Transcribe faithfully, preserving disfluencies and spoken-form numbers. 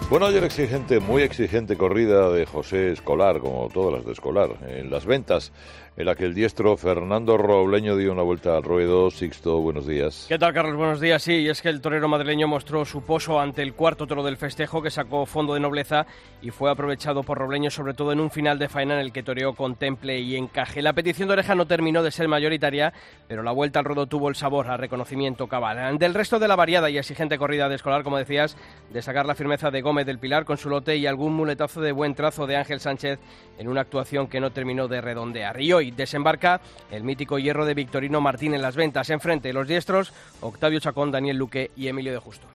Bueno, ayer exigente, muy exigente corrida de José Escolar, como todas las de Escolar, en Las Ventas, en la que el diestro Fernando Robleño dio una vuelta al ruedo. Sixto, buenos días. ¿Qué tal, Carlos? Buenos días. Sí, y es que el torero madrileño mostró su poso ante el cuarto toro del festejo, que sacó fondo de nobleza y fue aprovechado por Robleño, sobre todo en un final de faena en el que toreó con temple y encaje. La petición de oreja no terminó de ser mayoritaria, pero la vuelta al ruedo tuvo el sabor a reconocimiento cabal. Del resto de la variada y exigente corrida de Escolar, como decías, destacar la firmeza de Gómez del Pilar con su lote y algún muletazo de buen trazo de Ángel Sánchez en una actuación que no terminó de redondear. Y hoy desembarca el mítico hierro de Victorino Martín en Las Ventas. Enfrente los diestros, Octavio Chacón, Daniel Luque y Emilio de Justo.